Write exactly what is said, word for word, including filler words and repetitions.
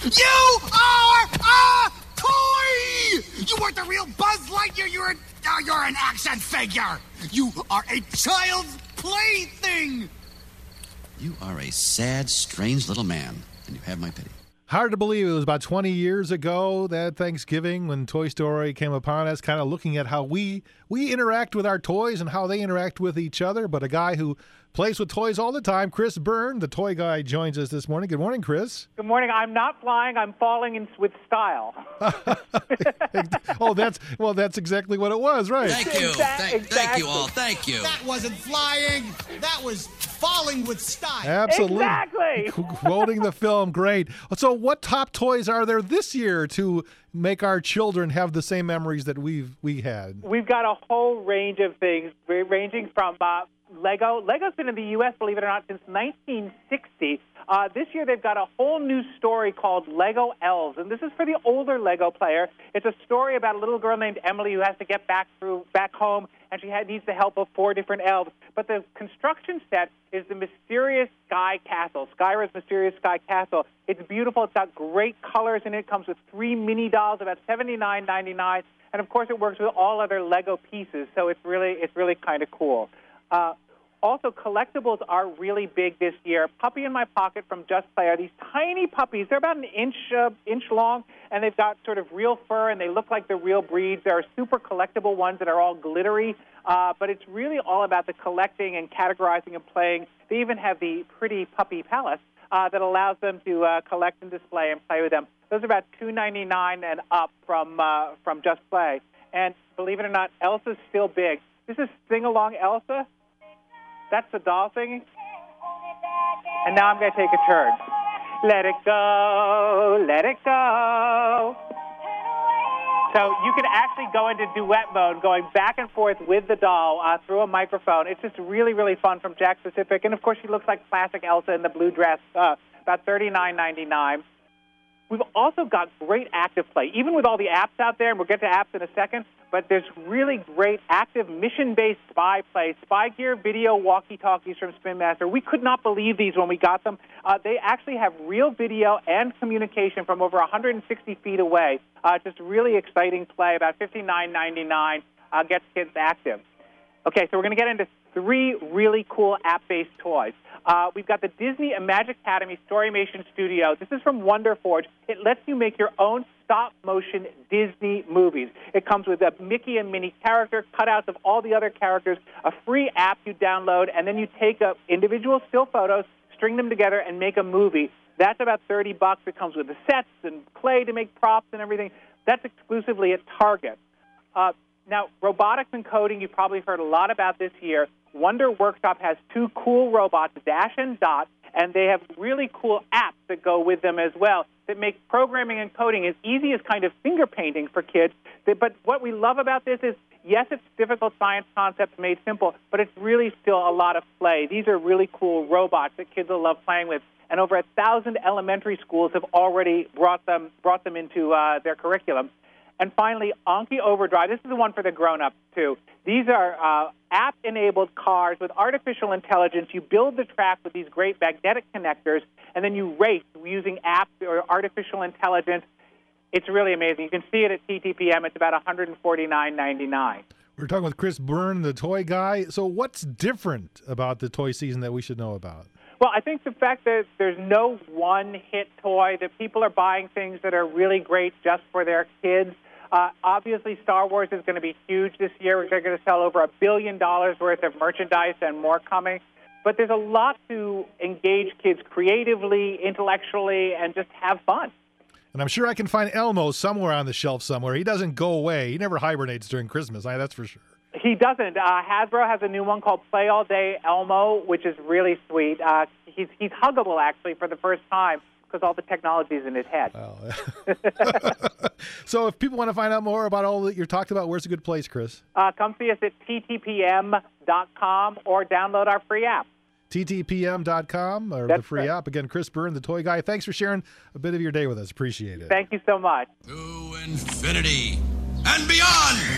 You are a toy! You weren't the real Buzz Lightyear. You're, an, uh, you're an action figure. You are a child's plaything. You are a sad, strange little man, and you have my pity. Hard to believe it was about twenty years ago that Thanksgiving when Toy Story came upon us, kind of looking at how we we interact with our toys and how they interact with each other. But a guy who plays with toys all the time, Chris Byrne, the toy guy, joins us this morning. Good morning, Chris. Good morning. I'm not flying. I'm falling in with style. oh, that's well, that's exactly what it was, right? Thank you. Exact- Thank, exactly. thank you all. Thank you. That wasn't flying. That was falling with style. Absolutely. Exactly. Quoting the film, great. So what top toys are there this year to make our children have the same memories that we've we had? We've got a whole range of things, ranging from uh, Lego. Lego's been in the U S, believe it or not, since nineteen sixty. Uh, this year they've got a whole new story called Lego Elves, and this is for the older Lego player. It's a story about a little girl named Emily who has to get back through back home, and she had, needs the help of four different elves. But the construction set is the Mysterious Sky Castle, Skyra's Mysterious Sky Castle. It's beautiful. It's got great colors in it. It comes with three mini dolls, about seventy-nine ninety-nine, and of course it works with all other Lego pieces. So it's really it's really kind of cool. Uh, Also, collectibles are really big this year. Puppy in My Pocket from Just Play are these tiny puppies. They're about an inch uh, inch long, and they've got sort of real fur, and they look like the real breeds. There are super collectible ones that are all glittery, uh, but it's really all about the collecting and categorizing and playing. They even have the Pretty Puppy Palace uh, that allows them to uh, collect and display and play with them. Those are about two ninety-nine and up from uh, from Just Play. And believe it or not, Elsa's still big. This is Sing Along Elsa. That's the doll singing. And now I'm going to take a turn. Let it go, let it go. So you can actually go into duet mode, going back and forth with the doll uh, through a microphone. It's just really, really fun from Jakks Pacific. And, of course, she looks like classic Elsa in the blue dress, uh, about thirty-nine ninety-nine. We've also got great active play, even with all the apps out there, and we'll get to apps in a second, but there's really great active mission-based spy play, Spy Gear video walkie-talkies from Spin Master. We could not believe these when we got them. Uh, they actually have real video and communication from over one hundred sixty feet away. Uh, just really exciting play, about fifty-nine ninety-nine, uh, gets kids active. Okay, so we're going to get into three really cool app-based toys. Uh, we've got the Disney Magic Academy Storymation Studio. This is from WonderForge. It lets you make your own stop-motion Disney movies. It comes with a Mickey and Minnie character, cutouts of all the other characters, a free app you download, and then you take up individual still photos, string them together, and make a movie. That's about thirty bucks. It comes with the sets and clay to make props and everything. That's exclusively at Target. Uh, now, robotics and coding, you've probably heard a lot about this year. Wonder Workshop has two cool robots, Dash and Dot, and they have really cool apps that go with them as well that make programming and coding as easy as kind of finger painting for kids. But what we love about this is, yes, it's difficult science concepts made simple, but it's really still a lot of play. These are really cool robots that kids will love playing with, and over a thousand elementary schools have already brought them brought them into uh, their curriculum. And finally, Anki Overdrive. This is the one for the grown-ups, too. These are uh, app-enabled cars with artificial intelligence. You build the track with these great magnetic connectors, and then you race using apps or artificial intelligence. It's really amazing. You can see it at T T P M. It's about one forty-nine ninety-nine. We're talking with Chris Byrne, the toy guy. So what's different about the toy season that we should know about? Well, I think the fact that there's no one-hit toy, that people are buying things that are really great just for their kids. Uh, obviously, Star Wars is going to be huge this year. We're going to sell over a billion dollars worth of merchandise and more coming. But there's a lot to engage kids creatively, intellectually, and just have fun. And I'm sure I can find Elmo somewhere on the shelf somewhere. He doesn't go away. He never hibernates during Christmas, that's for sure. He doesn't. Uh, Hasbro has a new one called Play All Day Elmo, which is really sweet. Uh, he's, he's huggable, actually, for the first time, because all the technology is in his head. Oh. So if people want to find out more about all that you're talking about, where's a good place, Chris? Uh, come see us at T T P M dot com or download our free app. T T P M dot com or That's the free right. app. Again, Chris Byrne, the toy guy. Thanks for sharing a bit of your day with us. Appreciate it. Thank you so much. To infinity and beyond.